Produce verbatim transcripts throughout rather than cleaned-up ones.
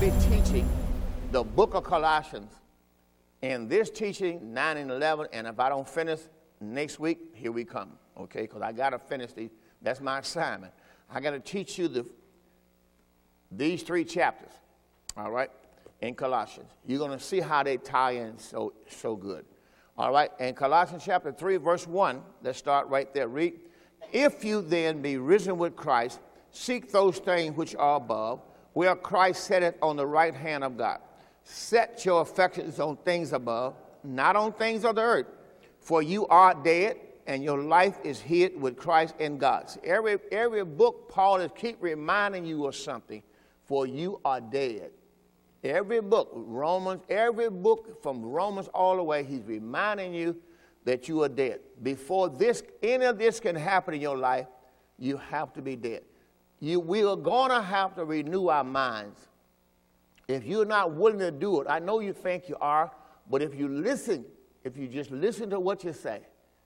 be teaching the book of Colossians, and this teaching, nine and eleven, and if I don't finish next week, here we come, okay? Because I got to finish these. That's my assignment. I got to teach you the these three chapters, all right, in Colossians. You're going to see how they tie in so, so good. All right, in Colossians chapter three, verse one, let's start right there. Read, if you then be risen with Christ, seek those things which are above, where Christ sitteth on the right hand of God. Set your affections on things above, not on things of the earth. For you are dead, and your life is hid with Christ in God. See, every, every book, Paul is keep reminding you of something. For you are dead. Every book, Romans, every book from Romans all the way, he's reminding you that you are dead. Before this, any of this can happen in your life, you have to be dead. You, we are going to have to renew our minds. If you're not willing to do it, I know you think you are, but if you listen, if you just listen to what you say,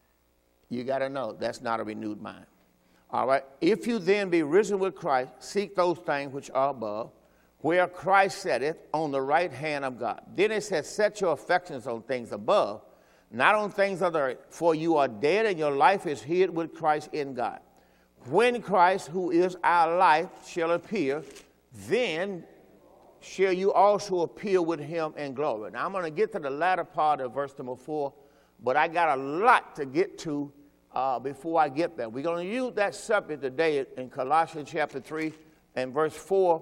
you got to know that's not a renewed mind. All right. If you then be risen with Christ, seek those things which are above, where Christ sitteth on the right hand of God. Then it says, set your affections on things above, not on things of the earth, for you are dead and your life is hid with Christ in God. When Christ, who is our life, shall appear, then shall you also appear with him in glory. Now I'm going to get to the latter part of verse number four, but I got a lot to get to Uh, before I get there. We're going to use that subject today in Colossians chapter three and verse four.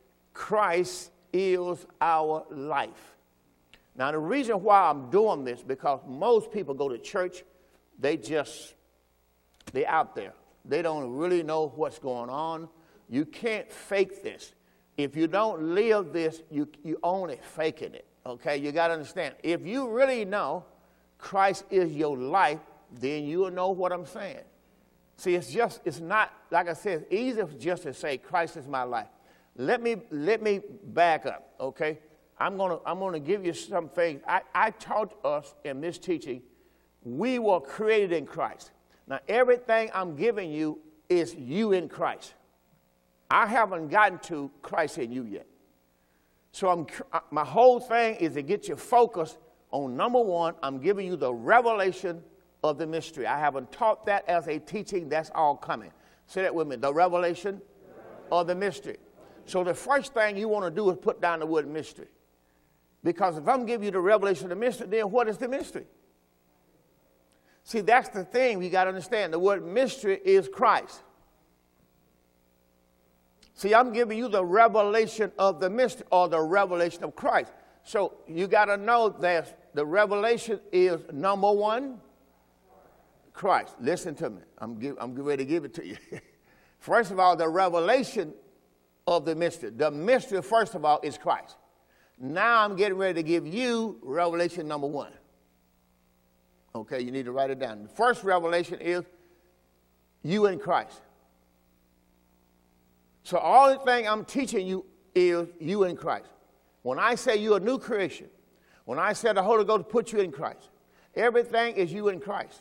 Christ is our life. Now, the reason why I'm doing this, because most people go to church, they just, they're out there. They don't really know what's going on. You can't fake this. If you don't live this, you, you only faking it, okay? You got to understand. If you really know Christ is your life, then you'll know what I'm saying. See, it's just, it's not, like I said, it's easy just to say, Christ is my life. Let me, let me back up, okay? I'm going to I'm gonna give you some things. I, I taught us in this teaching, we were created in Christ. Now, everything I'm giving you is you in Christ. I haven't gotten to Christ in you yet. So I'm, my whole thing is to get you focused on, number one, I'm giving you the revelation of the mystery. I haven't taught that as a teaching. That's all coming. Say that with me. The revelation of the mystery. So the first thing you want to do is put down the word mystery. Because if I'm giving you the revelation of the mystery, then what is the mystery? See, that's the thing you got to understand. The word mystery is Christ. See, I'm giving you the revelation of the mystery, or the revelation of Christ. So you got to know that the revelation is, number one, Christ. Listen to me. I'm, give, I'm ready to give it to you. First of all, the revelation of the mystery. The mystery, first of all, is Christ. Now I'm getting ready to give you revelation number one. Okay, you need to write it down. The first revelation is you in Christ. So all the thing I'm teaching you is you in Christ. When I say you're a new creation, when I say the Holy Ghost put you in Christ, everything is you in Christ.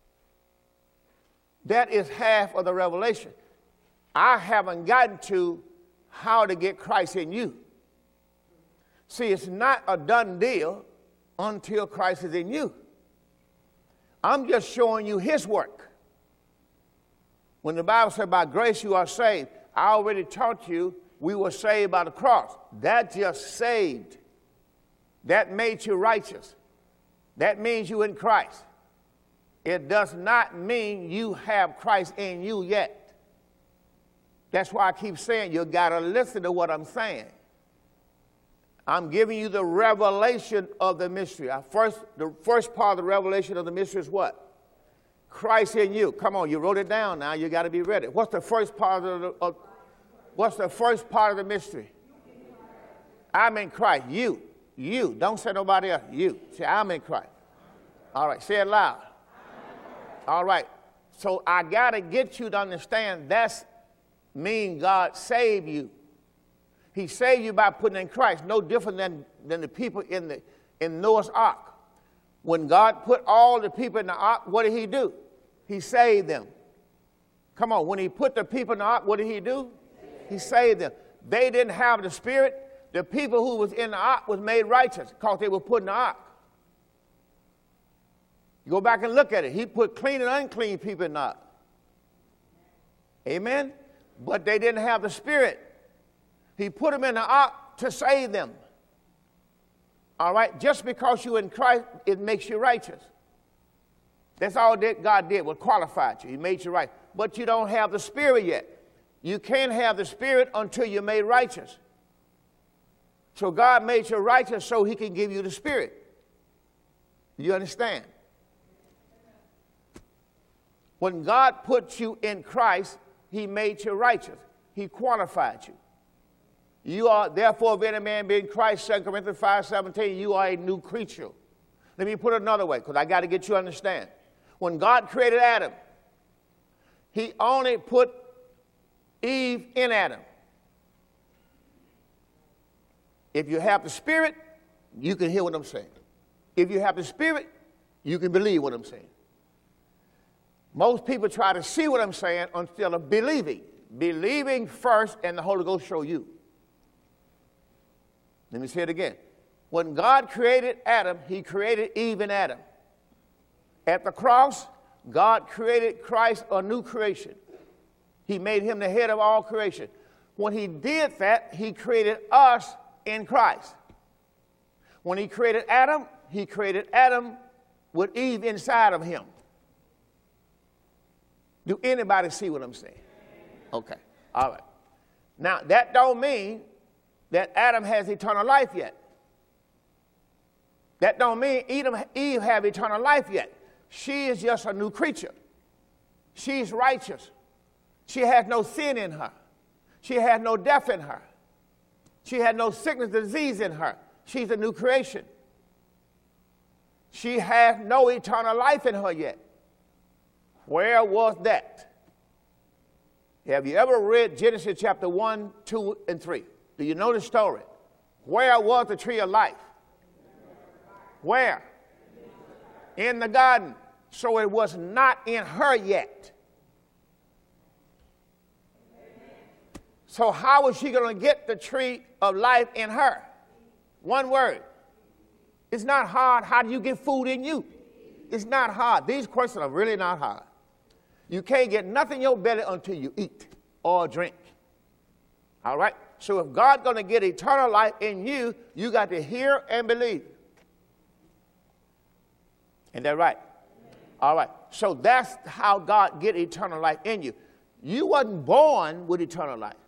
That is half of the revelation. I haven't gotten to how to get Christ in you. See, it's not a done deal until Christ is in you. I'm just showing you his work. When the Bible said by grace you are saved, I already taught you we were saved by the cross. That just saved. That made you righteous. That means you in Christ. It does not mean you have Christ in you yet. That's why I keep saying you got to listen to what I'm saying. I'm giving you the revelation of the mystery. I first, the first part of the revelation of the mystery is what? Christ in you. Come on, you wrote it down now. You got to be ready. What's the first part of the, of, what's the first part of the mystery? I'm in Christ. You. You. Don't say nobody else. You. Say, I'm in Christ. All right, say it loud. All right, so I got to get you to understand that's mean God saved you. He saved you by putting in Christ, no different than, than the people in, the, in Noah's ark. When God put all the people in the ark, what did he do? He saved them. Come on, when he put the people in the ark, what did he do? He saved them. They didn't have the Spirit. The people who was in the ark was made righteous because they were put in the ark. You go back and look at it. He put clean and unclean people in the ark. Amen? But they didn't have the Spirit. He put them in the ark to save them. All right? Just because you're in Christ, it makes you righteous. That's all that God did, was qualified you. He made you right. But you don't have the Spirit yet. You can't have the Spirit until you're made righteous. So God made you righteous so he can give you the Spirit. You understand? When God put you in Christ, he made you righteous. He qualified you. You are, therefore, if any man be in Christ, Second Corinthians five seventeen, you are a new creature. Let me put it another way, because I got to get you to understand. When God created Adam, he only put Eve in Adam. If you have the Spirit, you can hear what I'm saying. If you have the Spirit, you can believe what I'm saying. Most people try to see what I'm saying instead of believing. Believing first, and the Holy Ghost show you. Let me say it again. When God created Adam, he created Eve in Adam. At the cross, God created Christ a new creation. He made him the head of all creation. When he did that, he created us in Christ. When he created Adam, he created Adam with Eve inside of him. Do anybody see what I'm saying? Okay, all right. Now, that don't mean that Adam has eternal life yet. That don't mean Eve have eternal life yet. She is just a new creature. She's righteous. She has no sin in her. She has no death in her. She had no sickness, disease in her. She's a new creation. She has no eternal life in her yet. Where was that? Have you ever read Genesis chapter one, two, and three? Do you know the story? Where was the tree of life? Where? In the garden. So it was not in her yet. So how was she going to get the tree of life in her? One word. It's not hard. How do you get food in you? It's not hard. These questions are really not hard. You can't get nothing in your belly until you eat or drink. All right? So if God's going to get eternal life in you, you got to hear and believe. Isn't that right? All right. So that's how God get eternal life in you. You wasn't born with eternal life.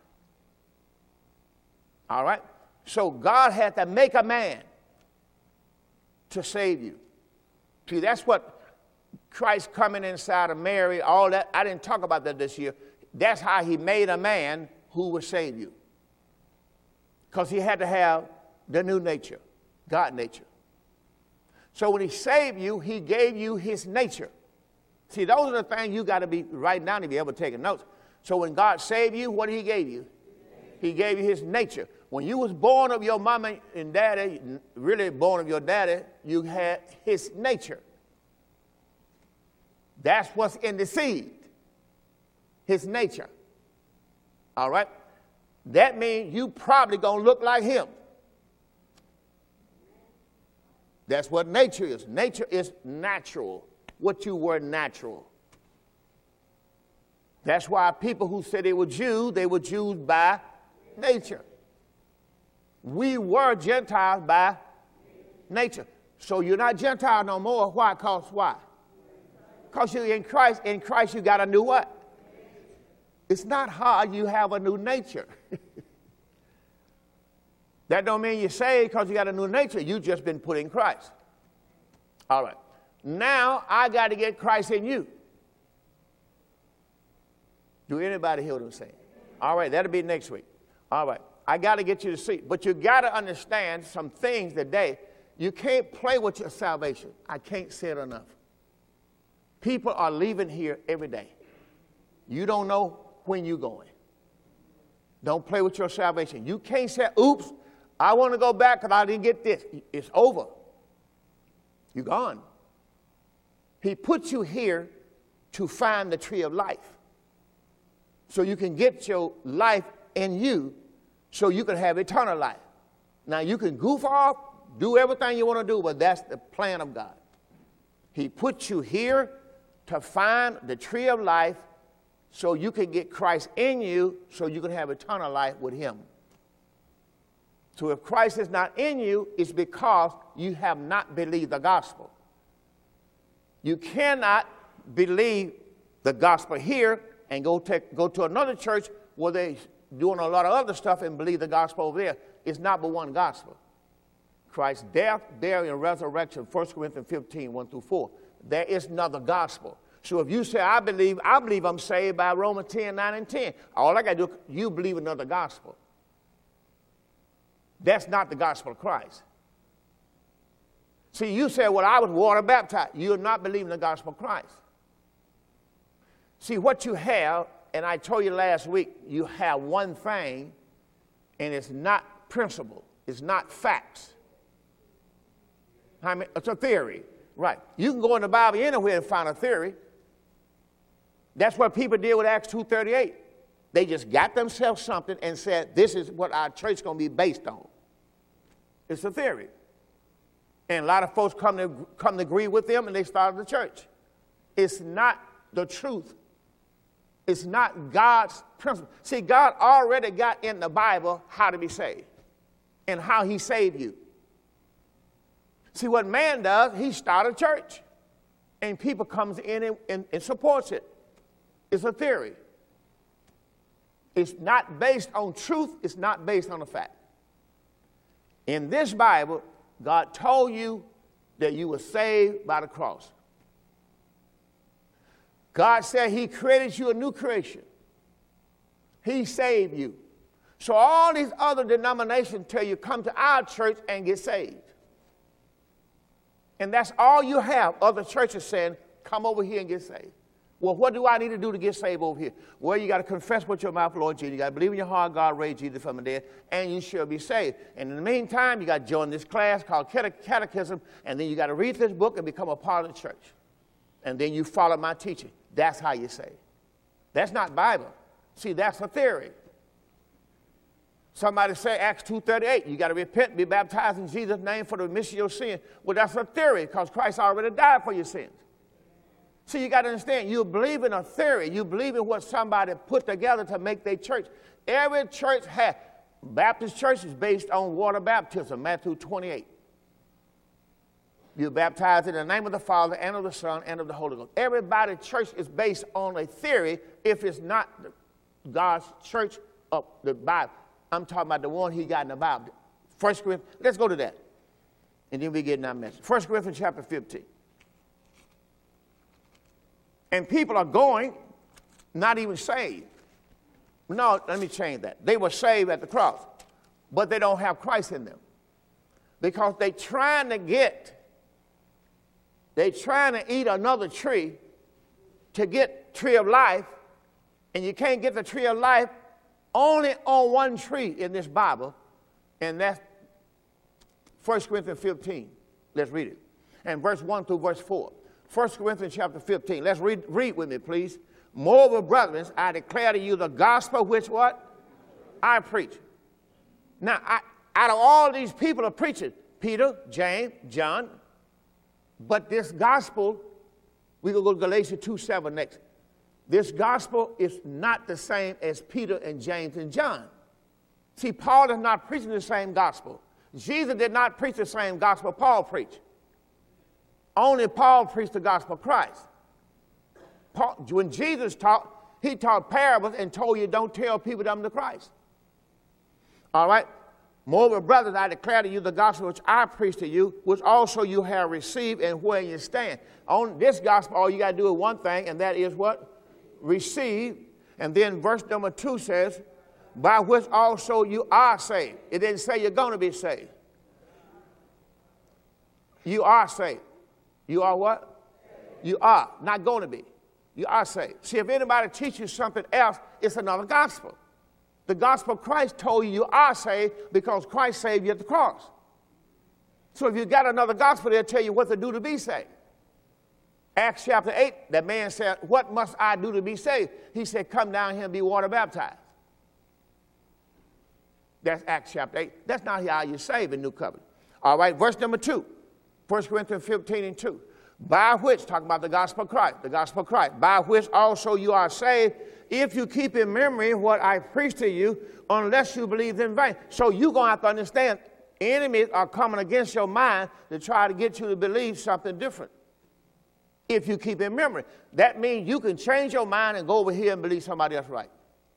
All right? So God had to make a man to save you. See, that's what Christ coming inside of Mary, all that. I didn't talk about that this year. That's how he made a man who would save you. Because he had to have the new nature, God nature. So when he saved you, he gave you his nature. See, those are the things you got to be writing down if you ever taking notes. So when God saved you, what did he give you? He gave you his nature. When you was born of your mama and daddy, really born of your daddy, you had his nature. That's what's in the seed, his nature. All right? That means you probably going to look like him. That's what nature is. Nature is natural. What you were natural. That's why people who said they were Jews, they were Jews by nature. We were Gentiles by nature. So you're not Gentile no more. Why? Because why? Because you're in Christ. In Christ you got a new what? It's not hard. You have a new nature. That don't mean you're saved because you got a new nature. You just been put in Christ. All right. Now I got to get Christ in you. Do anybody hear what I'm saying? All right. That'll be next week. All right. I got to get you to see. But you got to understand some things today. You can't play with your salvation. I can't say it enough. People are leaving here every day. You don't know when you're going. Don't play with your salvation. You can't say, oops, I want to go back because I didn't get this. It's over. You're gone. He put you here to find the tree of life. So you can get your life in you so you can have eternal life. Now, you can goof off, do everything you want to do, but that's the plan of God. He put you here to find the tree of life so you can get Christ in you so you can have eternal life with him. So if Christ is not in you, it's because you have not believed the gospel. You cannot believe the gospel here and go, take, go to another church where they're doing a lot of other stuff and believe the gospel over there. It's not but one gospel. Christ's death, burial, and resurrection, First Corinthians fifteen, one through four. There is another gospel. So if you say, I believe, I believe I'm saved by Romans ten, nine, and ten. All I got to do, you believe another gospel. That's not the gospel of Christ. See, you say, well, I was water baptized. You're not believing the gospel of Christ. See, what you have, and I told you last week, you have one thing, and it's not principle. It's not facts. I mean, it's a theory. Right. You can go in the Bible anywhere and find a theory. That's what people did with Acts two thirty-eight. They just got themselves something and said, this is what our church is going to be based on. It's a theory. And a lot of folks come to, come to agree with them, and they started the church. It's not the truth. It's not God's principle. See, God already got in the Bible how to be saved and how he saved you. See, what man does, he starts a church, and people comes in and, and, and supports it. It's a theory. It's not based on truth. It's not based on a fact. In this Bible, God told you that you were saved by the cross. God said he created you a new creation. He saved you. So all these other denominations tell you, come to our church and get saved. And that's all you have, other churches saying, come over here and get saved. Well, what do I need to do to get saved over here? Well, you got to confess with your mouth, Lord Jesus. You got to believe in your heart God raised Jesus from the dead, and you shall be saved. And in the meantime, you got to join this class called Catechism, and then you got to read this book and become a part of the church. And then you follow my teaching. That's how you saved. That's not Bible. See, that's a theory. Somebody say Acts two thirty-eight, you got to repent, be baptized in Jesus' name for the remission of your sin. Well, that's a theory because Christ already died for your sins. See, you got to understand, you believe in a theory. You believe in what somebody put together to make their church. Every church has, Baptist church is based on water baptism, Matthew twenty-eight. You're baptized in the name of the Father and of the Son and of the Holy Ghost. Everybody's church is based on a theory if it's not God's church of the Bible. I'm talking about the one he got in the Bible. First Corinthians, let's go to that. And then we get in our message. First Corinthians chapter fifteen. And people are going, not even saved. No, let me change that. They were saved at the cross, but they don't have Christ in them. Because they trying to get, they trying to eat another tree to get tree of life, and you can't get the tree of life only on one tree in this Bible, and that's First Corinthians fifteen. Let's read it. And verse one through verse four. First Corinthians chapter fifteen. Let's read, read with me, please. Moreover, brethren, I declare to you the gospel which what? I preach. Now, I, out of all these people are preaching, Peter, James, John, but this gospel, we will go to Galatians two seven next. This gospel is not the same as Peter and James and John. See, Paul is not preaching the same gospel. Jesus did not preach the same gospel Paul preached. Only Paul preached the gospel of Christ. Paul, when Jesus taught, he taught parables and told you don't tell people them to Christ. All right? Moreover, brothers, I declare to you the gospel which I preach to you, which also you have received and where you stand. On this gospel, all you got to do is one thing, and that is what? Receive. And then verse number two says, by which also you are saved. It didn't say you're going to be saved. You are saved. You are what? You are. Not going to be. You are saved. See, if anybody teaches you something else, it's another gospel. The gospel of Christ told you you are saved because Christ saved you at the cross. So if you got another gospel, they'll tell you what to do to be saved. Acts chapter eight, that man said, what must I do to be saved? He said, come down here and be water baptized. That's Acts chapter eight. That's not how you're saved in New Covenant. All right, verse number two. First Corinthians fifteen and two. By which, talking about the gospel of Christ, the gospel of Christ, by which also you are saved, if you keep in memory what I preached to you, unless you believe in vain. So you're going to have to understand, enemies are coming against your mind to try to get you to believe something different. If you keep in memory. That means you can change your mind and go over here and believe somebody else right.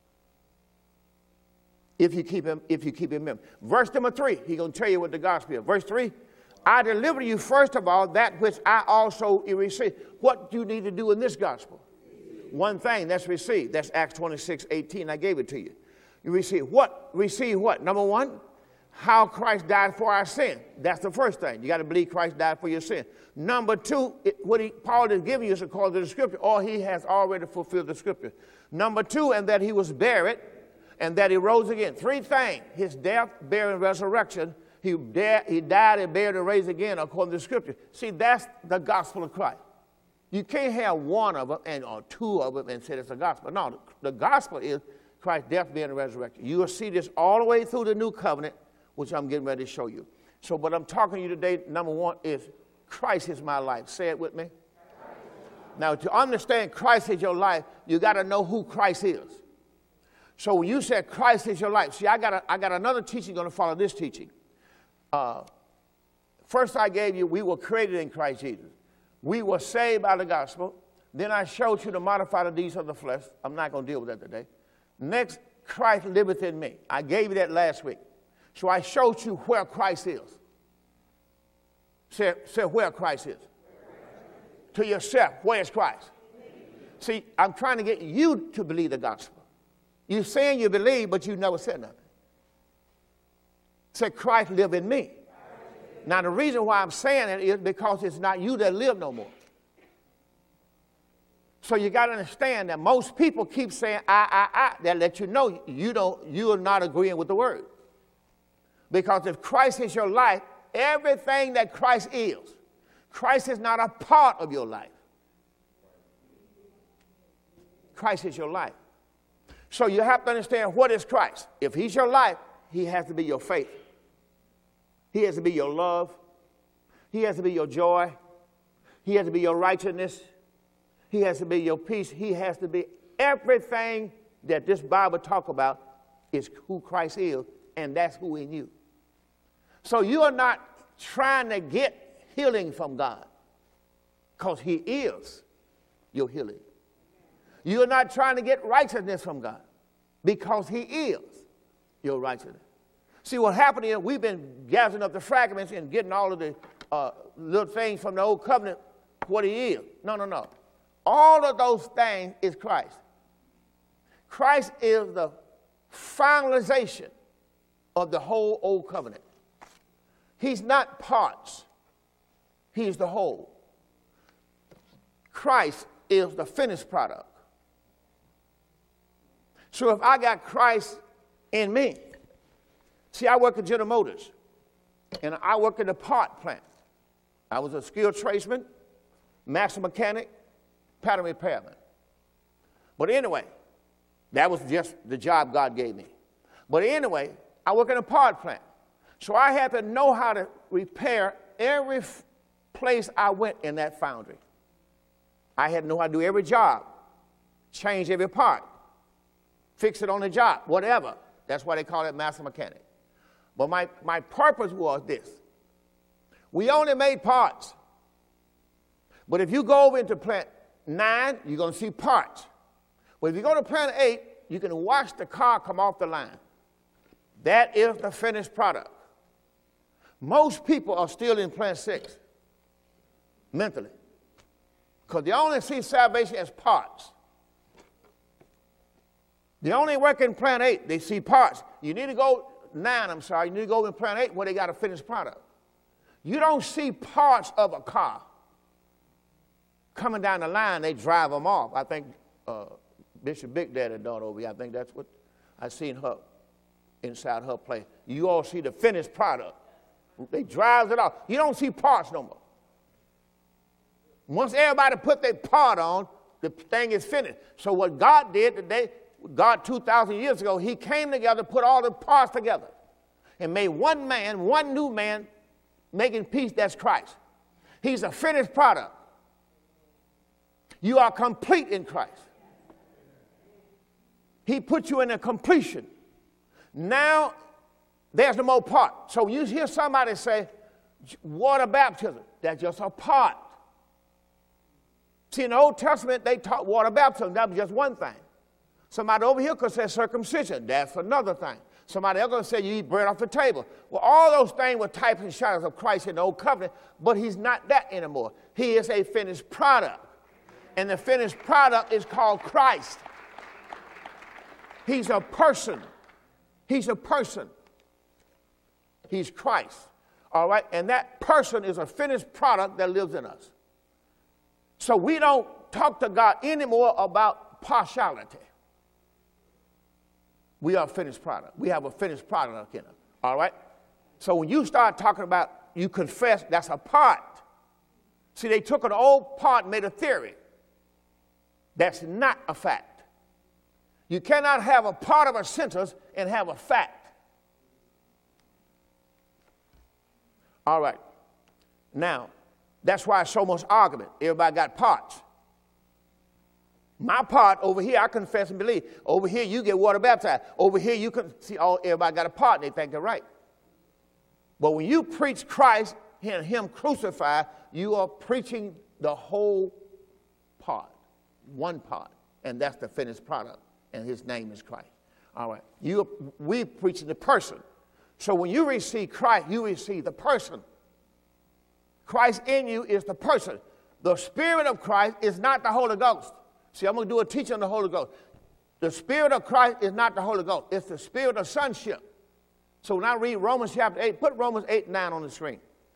If you keep him, if you keep in memory. Verse number three, he's going to tell you what the gospel is. Verse three, I deliver you first of all that which I also received. What do you need to do in this gospel? One thing, that's receive. That's Acts twenty-six, eighteen. I gave it to you. You receive what? Receive what? Number one, how Christ died for our sin. That's the first thing. You got to believe Christ died for your sin. Number two, it, what he, Paul is giving you is according to the scripture, or he has already fulfilled the scripture. Number two, and that he was buried, and that he rose again. Three things: his death, burial, and resurrection. He, da- he died and buried and raised again according to the scripture. See, that's the gospel of Christ. You can't have one of them and or two of them and say it's a gospel. No, the, the gospel is Christ's death, burial, and resurrection. You will see this all the way through the new covenant, which I'm getting ready to show you. So what I'm talking to you today, number one, is Christ is my life. Say it with me. Now, to understand Christ is your life, you got to know who Christ is. So when you say Christ is your life, see, I got, a, I got another teaching going to follow this teaching. Uh, first I gave you, we were created in Christ Jesus. We were saved by the gospel. Then I showed you to modify the deeds of the flesh. I'm not going to deal with that today. Next, Christ liveth in me. I gave you that last week. So I showed you where Christ is. Say, say where Christ is. To yourself, where is Christ? See, I'm trying to get you to believe the gospel. You're saying you believe, but you never said nothing. Say, Christ live in me. Now, the reason why I'm saying it is because it's not you that live no more. So you got to understand that most people keep saying, I, I, I. That let you know you don't, you are not agreeing with the word. Because if Christ is your life, everything that Christ is, Christ is not a part of your life. Christ is your life. So you have to understand what is Christ. If he's your life, he has to be your faith. He has to be your love. He has to be your joy. He has to be your righteousness. He has to be your peace. He has to be everything that this Bible talk about is who Christ is, and that's who in you. So you are not trying to get healing from God because he is your healing. You are not trying to get righteousness from God because he is your righteousness. See, what happened is we've been gathering up the fragments and getting all of the uh, little things from the old covenant, what he is. No, no, no. All of those things is Christ. Christ is the finalization of the whole old covenant. He's not parts. He's the whole. Christ is the finished product. So if I got Christ in me, see, I work at General Motors, and I work in the part plant. I was a skilled tradesman, master mechanic, pattern repairman. But anyway, that was just the job God gave me. But anyway, I work in a part plant. So I had to know how to repair every f- place I went in that foundry. I had to know how to do every job, change every part, fix it on the job, whatever. That's why they call it master mechanic. But my, my purpose was this. We only made parts. But if you go over into plant nine, you're going to see parts. But if you go to plant eight, you can watch the car come off the line. That is the finished product. Most people are still in plant six, mentally. Because they only see salvation as parts. They only work in plant eight, they see parts. You need to go, nine, I'm sorry, you need to go in plant eight where they got a finished product. You don't see parts of a car. Coming down the line, they drive them off. I think uh, Bishop Big Daddy done over here. I think that's what I seen her inside her place. You all see the finished product. They drive it off. You don't see parts no more. Once everybody put their part on, the thing is finished. So what God did today, God two thousand years ago, he came together, put all the parts together, and made one man, one new man, making peace. That's Christ. He's a finished product. You are complete in Christ. He put you in a completion. Now, there's no more part. So you hear somebody say, water baptism, that's just a part. See, in the Old Testament, they taught water baptism. That was just one thing. Somebody over here could say circumcision. That's another thing. Somebody else could say you eat bread off the table. Well, all those things were types and shadows of Christ in the Old Covenant, but he's not that anymore. He is a finished product. And the finished product is called Christ. He's a person. He's a person. He's Christ. All right? And that person is a finished product that lives in us. So we don't talk to God anymore about partiality. We are a finished product. We have a finished product in us. All right? So when you start talking about, you confess, that's a part. See, they took an old part and made a theory. That's not a fact. You cannot have a part of a sentence and have a fact. All right. Now, that's why it's so much argument. Everybody got parts. My part over here, I confess and believe. Over here, you get water baptized. Over here, you can see all everybody got a part and they think they're right. But when you preach Christ and him crucified, you are preaching the whole part, one part, and that's the finished product, and his name is Christ. All right. You, we preaching the person. So when you receive Christ, you receive the person. Christ in you is the person. The Spirit of Christ is not the Holy Ghost. See, I'm going to do a teaching on the Holy Ghost. The Spirit of Christ is not the Holy Ghost. It's the Spirit of sonship. So when I read Romans chapter eight, put Romans eight and nine on the screen.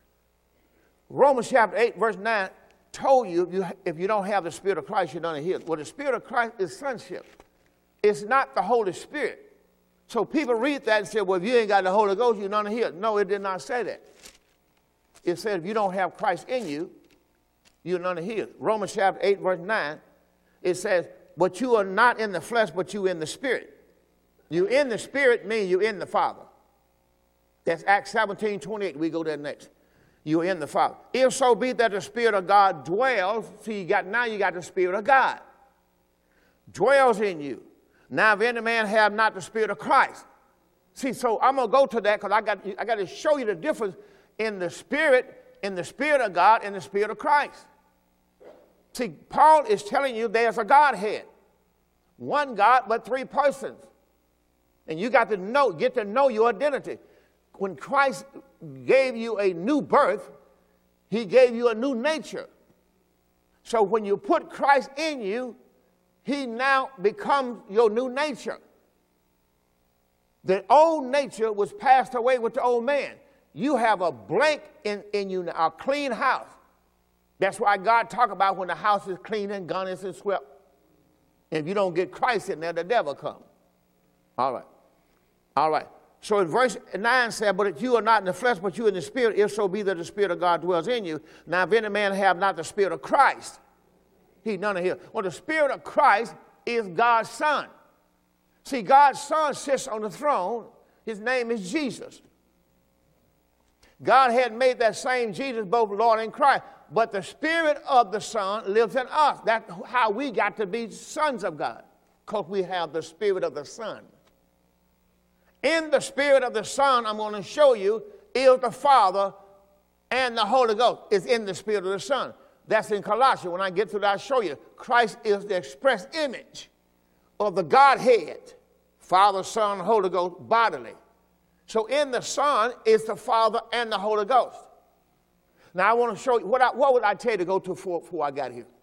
Romans chapter eight, verse nine, told you if you, if you don't have the Spirit of Christ, you're none of his. Well, the Spirit of Christ is sonship. It's not the Holy Spirit. So people read that and say, well, if you ain't got the Holy Ghost, you're none of his. No, it did not say that. It said if you don't have Christ in you, you're none of his. Romans chapter eight, verse nine, it says, but you are not in the flesh, but you in the Spirit. You in the Spirit means you're in the Father. That's Acts seventeen, twenty-eight. We go there next. You're in the Father. If so be that the Spirit of God dwells, see, you got, now you got the Spirit of God. Dwells in you. Now if any man have not the Spirit of Christ. See, so I'm going to go to that because I got, I got to show you the difference in the Spirit, in the Spirit of God and the Spirit of Christ. See, Paul is telling you there's a Godhead. One God, but three persons. And you got to know, get to know your identity. When Christ gave you a new birth, he gave you a new nature. So when you put Christ in you, he now becomes your new nature. The old nature was passed away with the old man. You have a blank in, in you now, a clean house. That's why God talk about when the house is clean and garnished and swept. And if you don't get Christ in there, the devil comes. All right. All right. So in verse nine said, but if you are not in the flesh, but you in the Spirit, if so be that the Spirit of God dwells in you. Now if any man have not the Spirit of Christ, he's none of his. Well, the Spirit of Christ is God's Son. See, God's Son sits on the throne. His name is Jesus. God had made that same Jesus both Lord and Christ. But the Spirit of the Son lives in us. That's how we got to be sons of God, because we have the Spirit of the Son. In the Spirit of the Son, I'm going to show you, is the Father and the Holy Ghost. It's in the Spirit of the Son. That's in Colossians. When I get to that, I'll show you. Christ is the express image of the Godhead, Father, Son, Holy Ghost, bodily. So in the Son is the Father and the Holy Ghost. Now I want to show you, what, I, what would I tell you to go to before, before I got here?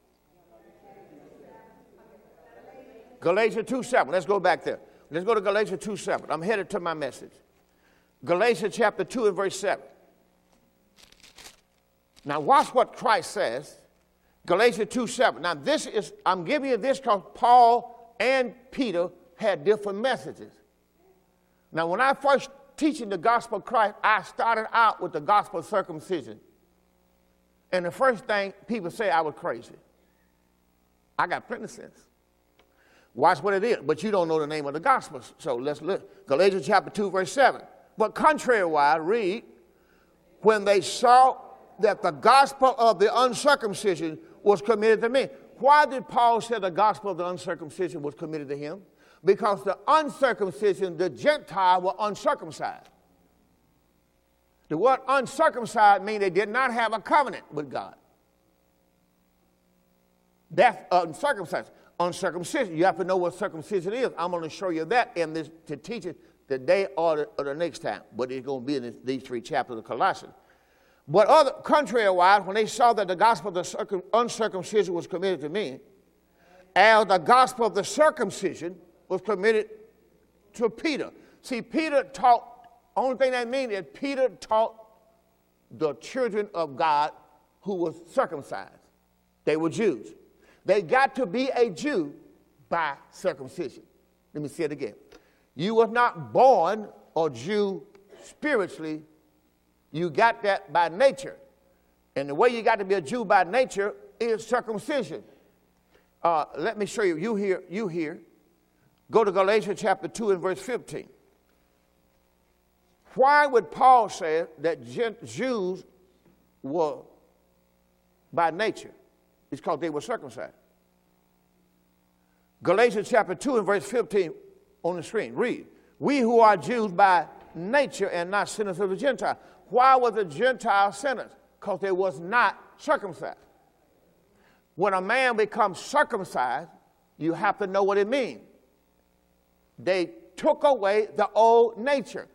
Galatians two seven. Let's go back there. Let's go to Galatians two seven. I'm headed to my message. Galatians chapter two and verse seven. Now watch what Christ says. Galatians two seven. Now this is, I'm giving you this because Paul and Peter had different messages. Now when I first teaching the gospel of Christ, I started out with the gospel of circumcision. And the first thing people say, I was crazy. I got plenty of sense. Watch what it is. But you don't know the name of the gospel. So let's look. Galatians chapter two, verse seven. But contrariwise, read, when they saw that the gospel of the uncircumcision was committed to me. Why did Paul say the gospel of the uncircumcision was committed to him? Because the uncircumcision, the Gentile, were uncircumcised. The word uncircumcised means they did not have a covenant with God. That's uncircumcised. Uncircumcision. You have to know what circumcision is. I'm going to show you that in this to teach it today or the, or the next time. But it's going to be in this, these three chapters of Colossians. But other contrariwise, when they saw that the gospel of the circum, uncircumcision was committed to me, as the gospel of the circumcision was committed to Peter. See, Peter taught, only thing that means is Peter taught the children of God who was circumcised. They were Jews. They got to be a Jew by circumcision. Let me say it again. You was not born a Jew spiritually. You got that by nature. And the way you got to be a Jew by nature is circumcision. Uh, let me show you. You here, you here. Go to Galatians chapter two and verse fifteen. Why would Paul say that Jews were by nature? It's because they were circumcised. Galatians chapter two and verse fifteen on the screen. Read. We who are Jews by nature and not sinners of the Gentiles. Why was the Gentile sinners? Because they was not circumcised. When a man becomes circumcised, you have to know what it means. They took away the old nature.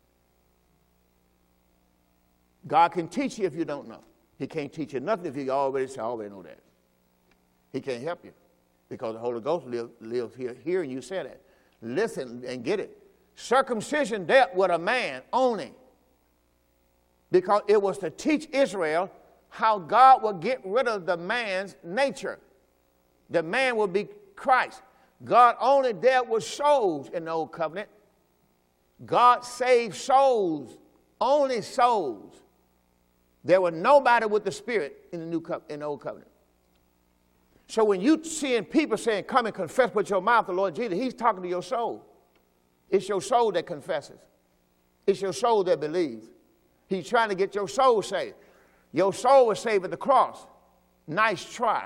God can teach you if you don't know. He can't teach you nothing if you already say, I already know that. He can't help you because the Holy Ghost live, lives here, here and you say that. Listen and get it. Circumcision dealt with a man only because it was to teach Israel how God would get rid of the man's nature. The man would be Christ. God only dealt with souls in the Old Covenant. God saved souls, only souls. There was nobody with the Spirit in the New Co- in the Old Covenant. So when you seeing people saying, come and confess with your mouth the Lord Jesus, he's talking to your soul. It's your soul that confesses. It's your soul that believes. He's trying to get your soul saved. Your soul was saved at the cross. Nice try.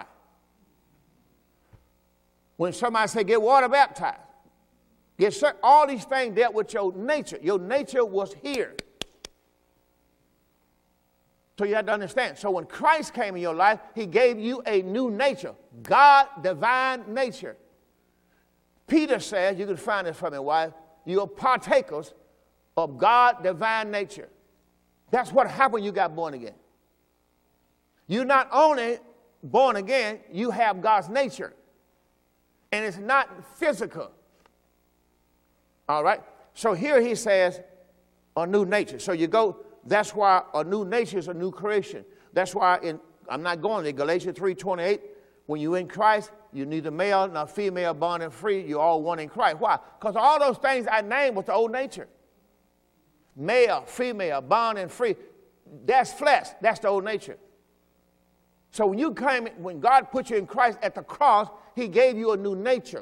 When somebody say, get water baptized, get all these things dealt with your nature. Your nature was here. So you have to understand. So when Christ came in your life, he gave you a new nature. God, divine nature. Peter says, you can find this from me, wife, you are partakers of God, divine nature. That's what happened when you got born again. You're not only born again, you have God's nature. And it's not physical. All right? So here he says, a new nature. So you go, that's why a new nature is a new creation. That's why in, I'm not going there, Galatians three twenty-eight, when you're in Christ, you're neither male nor female, born and free. You're all one in Christ. Why? Because all those things I named was the old nature. Male, female, born and free. That's flesh. That's the old nature. So when you came, when God put you in Christ at the cross, he gave you a new nature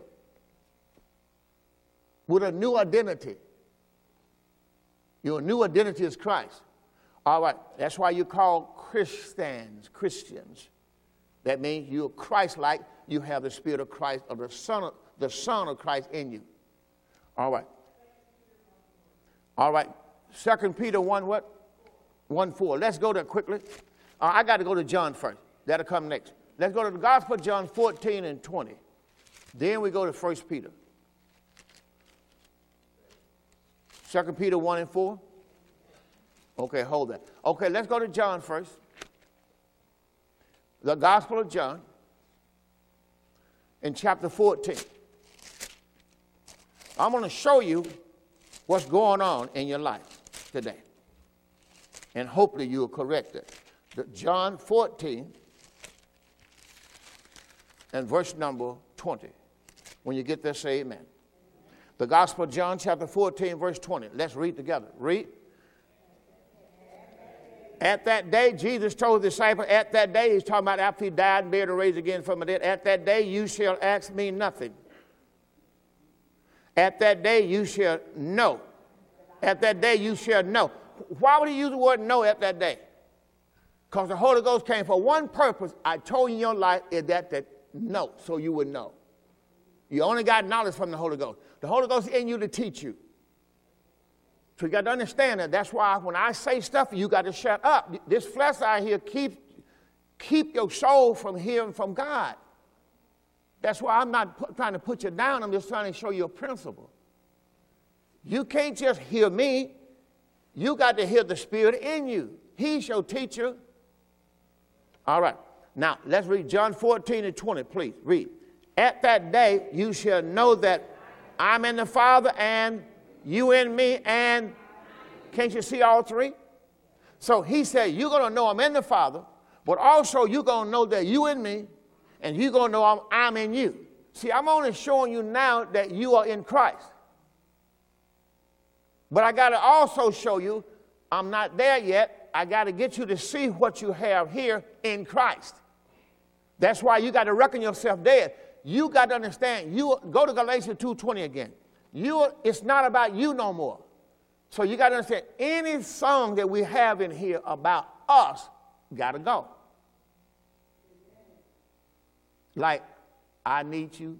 with a new identity. Your new identity is Christ. All right. That's why you call Christians, Christians. That means you're Christ-like. You have the Spirit of Christ, or the Son of, the Son of Christ in you. All right. All right. Second Peter one what? one four. Let's go there quickly. Uh, I got to go to John first. That'll come next. Let's go to the Gospel of John fourteen and twenty. Then we go to First Peter. Second Peter one and four. Okay, hold that. Okay, let's go to John first. The Gospel of John in chapter fourteen. I'm going to show you what's going on in your life today. And hopefully you'll correct it. The John fourteen and verse number twenty. When you get there, say amen. The Gospel of John chapter fourteen, verse twenty. Let's read together. Read. At that day, Jesus told the disciples, at that day, he's talking about after he died and buried and raised again from the dead, at that day you shall ask me nothing. At that day you shall know. At that day you shall know. Why would he use the word know at that day? Because the Holy Ghost came for one purpose. I told you in your life is that that know, so you would know. You only got knowledge from the Holy Ghost. The Holy Ghost is in you to teach you. So you got to understand that. That's why when I say stuff, you got to shut up. This flesh out here keeps keep your soul from hearing from God. That's why I'm not put, trying to put you down. I'm just trying to show you a principle. You can't just hear me. You got to hear the Spirit in you. He's your teacher. All right. Now, let's read John fourteen and twenty, please. Read. At that day, you shall know that I'm in the Father and you in me, and can't you see all three? So he said, you're going to know I'm in the Father, but also you're going to know that you in me, and you're going to know I'm, I'm in you. See, I'm only showing you now that you are in Christ. But I got to also show you I'm not there yet. I got to get you to see what you have here in Christ. That's why you got to reckon yourself dead. You got to understand. You go to Galatians two twenty again. You, it's not about you no more. So you got to understand, any song that we have in here about us got to go. Like, I need you.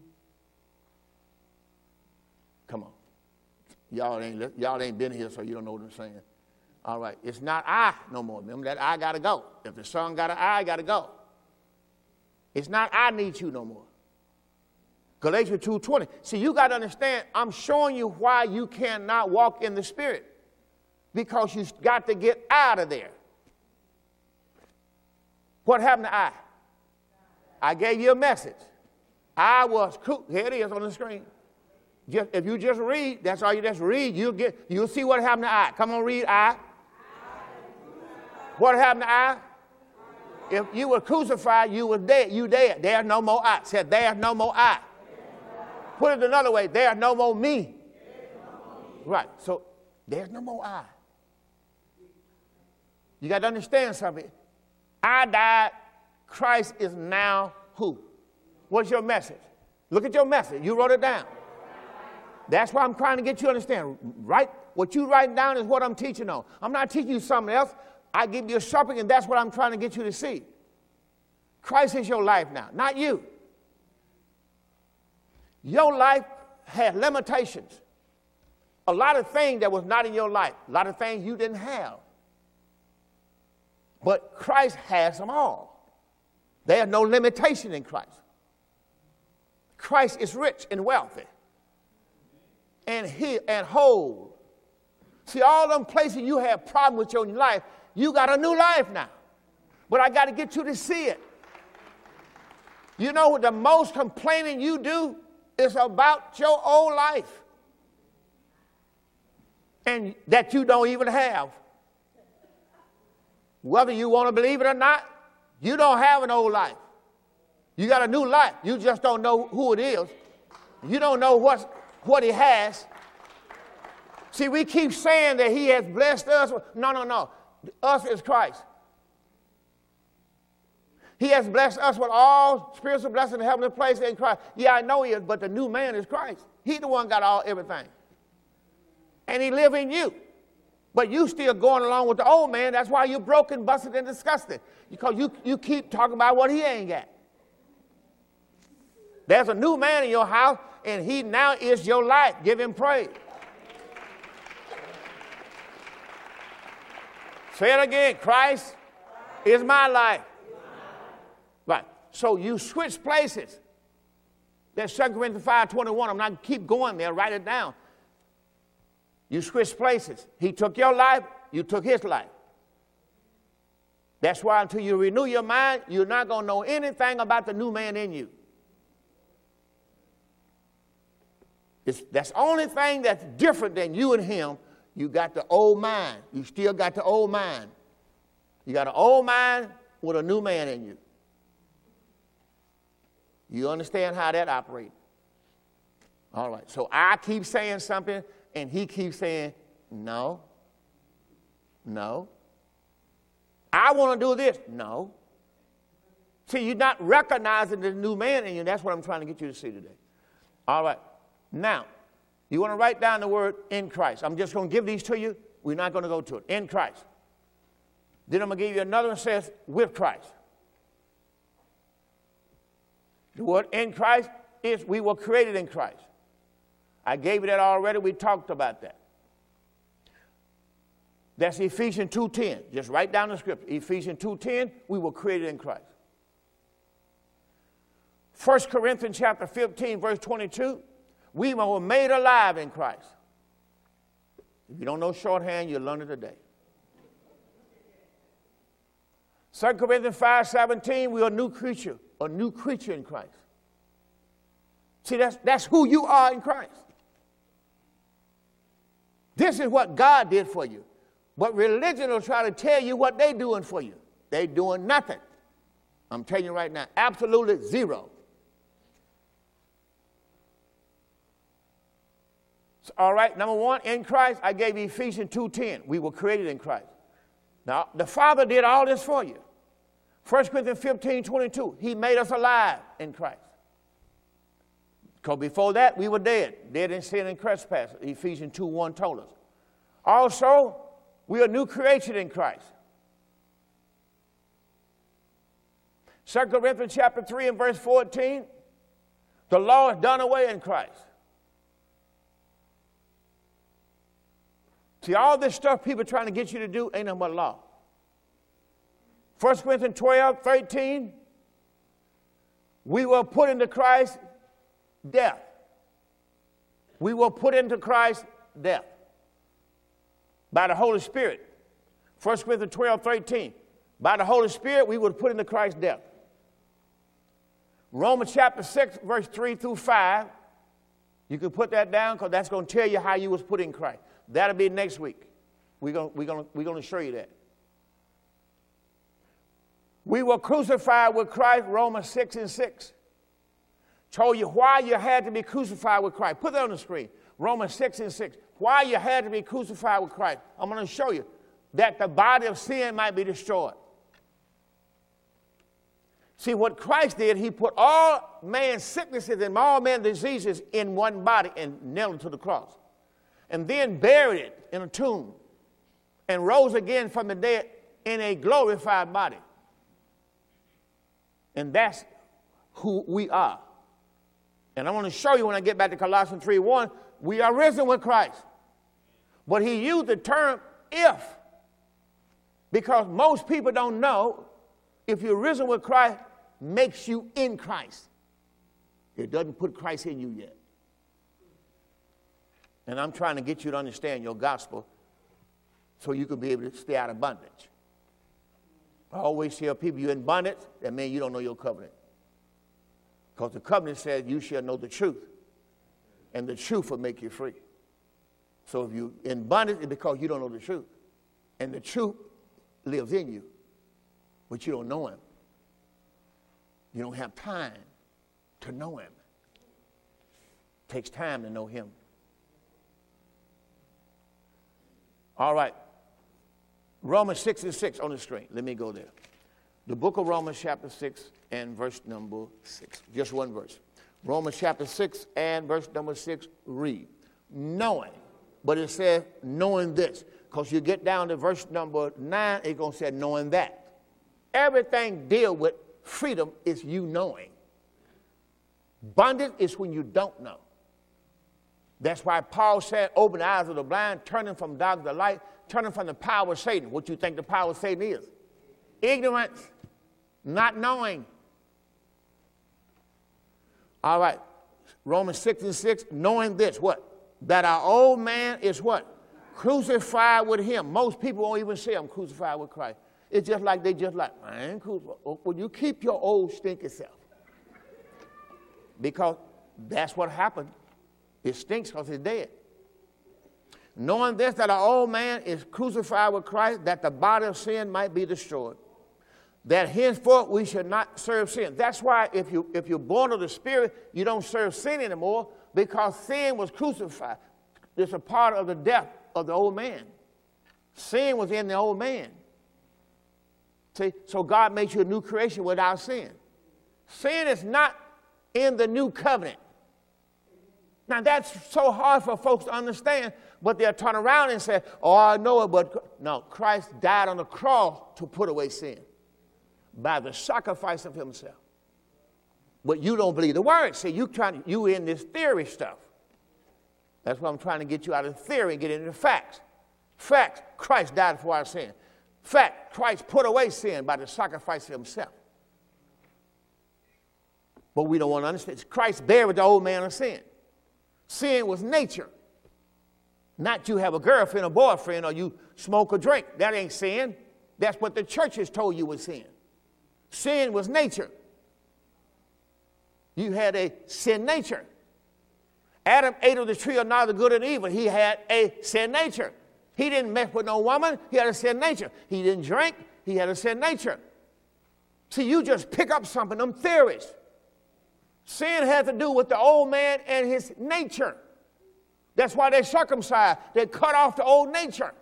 Come on. Y'all ain't, y'all ain't been here, so you don't know what I'm saying. All right. It's not I no more. Remember that I got to go. If the song got an I, got to go. It's not I need you no more. Galatians two twenty. See, you got to understand, I'm showing you why you cannot walk in the Spirit. Because you got to get out of there. What happened to I? I gave you a message. I was cool. Here it is on the screen. Just, if you just read, that's all you just read, you'll get, you'll see what happened to I. Come on, read I. What happened to I? If you were crucified, you were dead. You dead. There's no more I. Said there's no more I. Put it another way, there's no more me. Right. So there's no more I. You got to understand something. I died. Christ is now who? What's your message? Look at your message. You wrote it down. That's why I'm trying to get you to understand. Right? What you write down is what I'm teaching on. I'm not teaching you something else. I give you a shopping, and that's what I'm trying to get you to see. Christ is your life now, not you. Your life had limitations. A lot of things that was not in your life. A lot of things you didn't have. But Christ has them all. There's no limitation in Christ. Christ is rich and wealthy. And he and whole. See, all them places you have problems with your life, you got a new life now. But I got to get you to see it. You know what the most complaining you do is about your old life. And that you don't even have. Whether you want to believe it or not, you don't have an old life. You got a new life. You just don't know who it is. You don't know what, what he has. See, we keep saying that he has blessed us. No, no, no. Us is Christ. He has blessed us with all spiritual blessings in heavenly places in Christ. Yeah, I know he is, but the new man is Christ. He's the one got all everything. And he live in you. But you still going along with the old man. That's why you're broken, busted, and disgusted. Because you, you keep talking about what he ain't got. There's a new man in your house, and he now is your life. Give him praise. Say it again. Christ is my life. Right. So you switch places. That's Second Corinthians five twenty-one. I'm not going to keep going there. Write it down. You switch places. He took your life. You took his life. That's why until you renew your mind, you're not going to know anything about the new man in you. It's, that's the only thing that's different than you and him. You got the old mind. You still got the old mind. You got an old mind with a new man in you. You understand how that operates? All right. So I keep saying something, and he keeps saying, no, no. I want to do this. No. See, you're not recognizing the new man in you. That's what I'm trying to get you to see today. All right. Now, You want to write down the word in Christ. I'm just going to give these to you. We're not going to go to it. In Christ. Then I'm going to give you another one that says with Christ. The word in Christ is we were created in Christ. I gave you that already. We talked about that. That's Ephesians two ten. Just write down the scripture. Ephesians two ten, we were created in Christ. First Corinthians chapter fifteen, verse twenty-two, we were made alive in Christ. If you don't know shorthand, you'll learn it today. Second Corinthians five seventeen, we are a new creature, a new creature in Christ. See, that's, that's who you are in Christ. This is what God did for you. But religion will try to tell you what they're doing for you. They're doing nothing. I'm telling you right now, absolutely zero. So, all right, number one, in Christ, I gave you Ephesians two ten. We were created in Christ. Now, the Father did all this for you. First Corinthians fifteen twenty-two, he made us alive in Christ. Because before that, we were dead. Dead in sin and trespass. Ephesians two one told us. Also, we are new creation in Christ. Second Corinthians chapter three and verse fourteen, the law is done away in Christ. See, all this stuff people are trying to get you to do ain't nothing but law. First Corinthians twelve thirteen, we were put into Christ death. We were put into Christ death by the Holy Spirit. First Corinthians twelve thirteen, by the Holy Spirit we were put into Christ death. Romans chapter six verse three through five, you can put that down because that's going to tell you how you was put in Christ. That'll be next week. We're going we're going we're going to show you that. We were crucified with Christ, Romans six and six. Told you why you had to be crucified with Christ. Put that on the screen. Romans six and six. Why you had to be crucified with Christ. I'm going to show you that the body of sin might be destroyed. See, what Christ did, he put all man's sicknesses and all man's diseases in one body and nailed it to the cross. And then buried it in a tomb and rose again from the dead in a glorified body. And that's who we are. And I want to show you when I get back to Colossians three one, we are risen with Christ. But he used the term if, because most people don't know if you're risen with Christ makes you in Christ. It doesn't put Christ in you yet. And I'm trying to get you to understand your gospel so you can be able to stay out of bondage. I always tell people you're in bondage, that means you don't know your covenant. Because the covenant says you shall know the truth, and the truth will make you free. So if you're in bondage, it's because you don't know the truth. And the truth lives in you, but you don't know him. You don't have time to know him. It takes time to know him. All right. Romans six and six on the screen. Let me go there. The book of Romans chapter six and verse number six. Just one verse. Romans chapter six and verse number six, read. Knowing. But it says knowing this. Because you get down to verse number nine, it's going to say knowing that. Everything deal with freedom is you knowing. Bondage is when you don't know. That's why Paul said, open the eyes of the blind, turning from darkness to light, turning from the power of Satan. What you think the power of Satan is? Ignorance, not knowing. All right, Romans six and six, knowing this, what? That our old man is what? Crucified with him. Most people won't even say I'm crucified with Christ. It's just like they just like, I ain't crucified. Well, you keep your old stinky self. Because that's what happened. It stinks because it's dead. Knowing this, that our old man is crucified with Christ, that the body of sin might be destroyed. That henceforth we should not serve sin. That's why if, you, if you're born of the Spirit, you don't serve sin anymore, because sin was crucified. It's a part of the death of the old man. Sin was in the old man. See, so God makes you a new creation without sin. Sin is not in the new covenant. Now, that's so hard for folks to understand, but they'll turn around and say, oh, I know it, but no, Christ died on the cross to put away sin by the sacrifice of himself. But you don't believe the word. See, you trying, you in this theory stuff. That's why I'm trying to get you out of theory and get into the facts. Facts, Christ died for our sin. Fact, Christ put away sin by the sacrifice of himself. But we don't want to understand. Christ buried the old man of sin. Sin was nature. Not you have a girlfriend or boyfriend or you smoke or drink. That ain't sin. That's what the church has told you was sin. Sin was nature. You had a sin nature. Adam ate of the tree of knowledge of good and evil. He had a sin nature. He didn't mess with no woman. He had a sin nature. He didn't drink. He had a sin nature. See, you just pick up something, them theories. Sin had to do with the old man and his nature. That's why they circumcised. They cut off the old nature.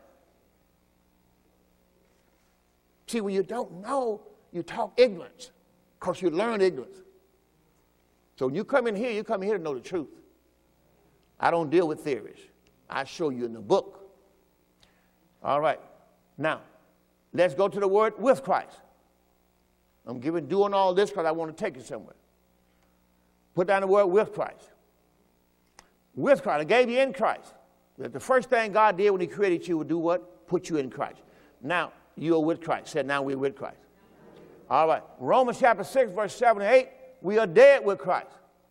See, when you don't know, you talk ignorance because you learn ignorance. So when you come in here, you come in here to know the truth. I don't deal with theories. I show you in the book. All right. Now, let's go to the word with Christ. I'm giving, doing all this because I want to take it somewhere. Put down the word with Christ. With Christ. I gave you in Christ. The first thing God did when he created you would do what? Put you in Christ. Now, you are with Christ. Said, now we're with Christ. All right. Romans chapter six, verse seven and eight. We are dead with Christ.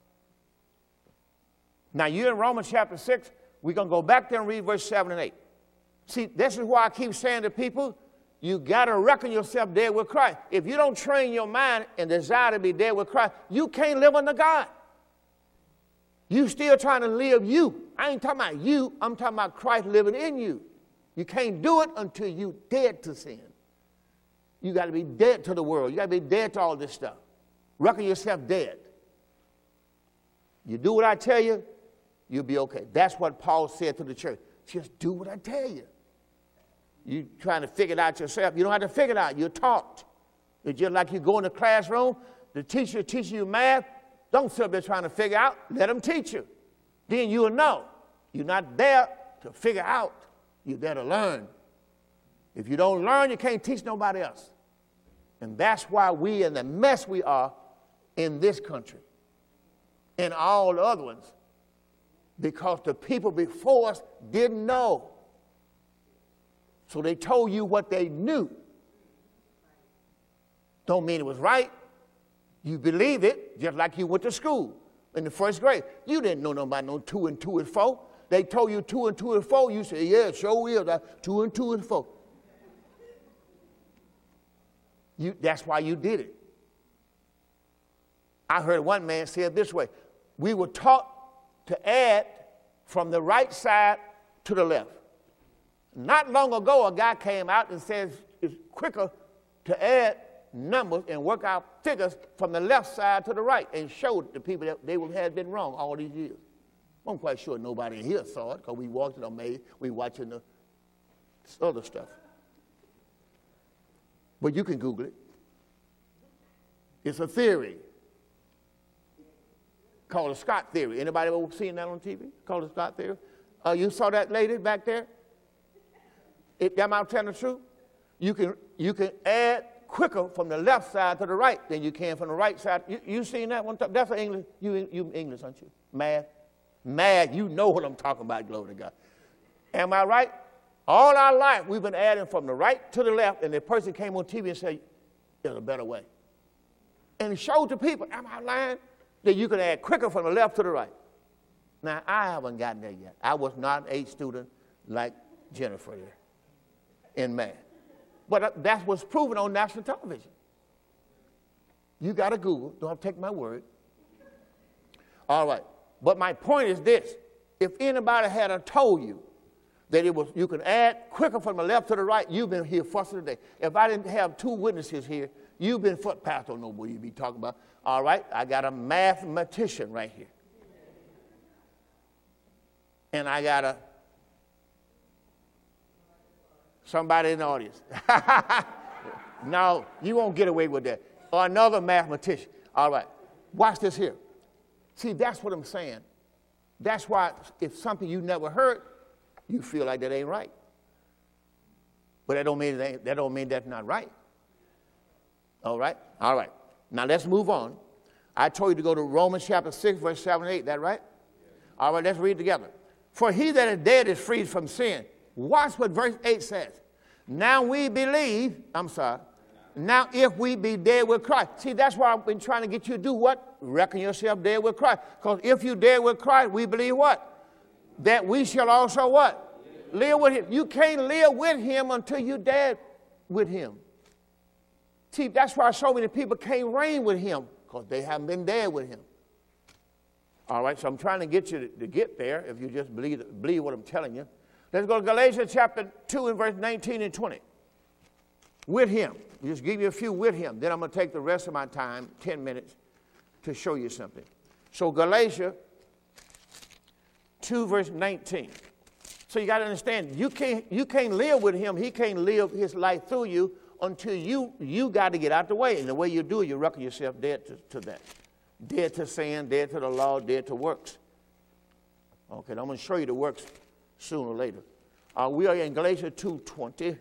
Now, you're in Romans chapter six. We're going to go back there and read verse seven and eight. See, this is why I keep saying to people, you got to reckon yourself dead with Christ. If you don't train your mind and desire to be dead with Christ, you can't live under God. You still trying to live you. I ain't talking about you. I'm talking about Christ living in you. You can't do it until you dead to sin. You got to be dead to the world. You got to be dead to all this stuff. Reckon yourself dead. You do what I tell you, you'll be okay. That's what Paul said to the church. Just do what I tell you. You trying to figure it out yourself. You don't have to figure it out. You're taught. It's just like you go in the classroom, the teacher teaches you math. Don't sit up there trying to figure out. Let them teach you. Then you'll know. You're not there to figure out. You're there to learn. If you don't learn, you can't teach nobody else. And that's why we in the mess we are in this country and all the other ones. Because the people before us didn't know. So they told you what they knew. Don't mean it was right. You believe it, just like you went to school in the first grade. You didn't know nobody no two and two is four. They told you two and two is four. You said, yeah, sure is. That two and two is four. You, that's why you did it. I heard one man say it this way. We were taught to add from the right side to the left. Not long ago, a guy came out and says it's quicker to add numbers and work out figures from the left side to the right and showed the people that they had been wrong all these years. I'm quite sure nobody in here saw it because we walked in on May, we watching the other stuff. But you can Google it. It's a theory called the Scott theory. Anybody ever seen that on T V? Called the Scott theory? Uh, you saw that lady back there? It, am I telling the truth? You can, you can add quicker from the left side to the right than you can from the right side. You, you seen that one time? That's English. You, you English, aren't you? Math. Math, you know what I'm talking about, glory to God. Am I right? All our life, we've been adding from the right to the left, and the person came on T V and said, there's a better way. And showed to people, am I lying? That you can add quicker from the left to the right. Now, I haven't gotten there yet. I was not an A student like Jennifer here in math. But that was proven on national television. You got to Google. Don't have to take my word. All right. But my point is this. If anybody had told you that it was you can add quicker from the left to the right, you've been here fussing today. If I didn't have two witnesses here, you've been fussing. Pastor don't know what you'd be talking about. All right. I got a mathematician right here. And I got a somebody in the audience. No, you won't get away with that. Or another mathematician. All right. Watch this here. See, that's what I'm saying. That's why if something you never heard, you feel like that ain't right. But that don't mean that, ain't, that don't mean that's not right. All right? All right. Now let's move on. I told you to go to Romans chapter six, verse seven and eight. That right? All right, let's read together. For he that is dead is freed from sin. Watch what verse eight says. Now we believe, I'm sorry, now if we be dead with Christ. See, that's why I've been trying to get you to do what? Reckon yourself dead with Christ. Because if you dead with Christ, we believe what? That we shall also what? Live with him. You can't live with him until you dead with him. See, that's why so many people can't reign with him, because they haven't been dead with him. All right, so I'm trying to get you to, to get there if you just believe, believe what I'm telling you. Let's go to Galatians chapter two and verse nineteen and twenty. With him. Just give you a few with him. Then I'm going to take the rest of my time, ten minutes, to show you something. So Galatians two verse nineteen. So you got to understand, you can't, you can't live with him. He can't live his life through you until you, you got to get out the way. And the way you do it, you reckon yourself dead to, to that. Dead to sin, dead to the law, dead to works. Okay, I'm going to show you the works sooner or later. Uh, we are in Galatians two twenty,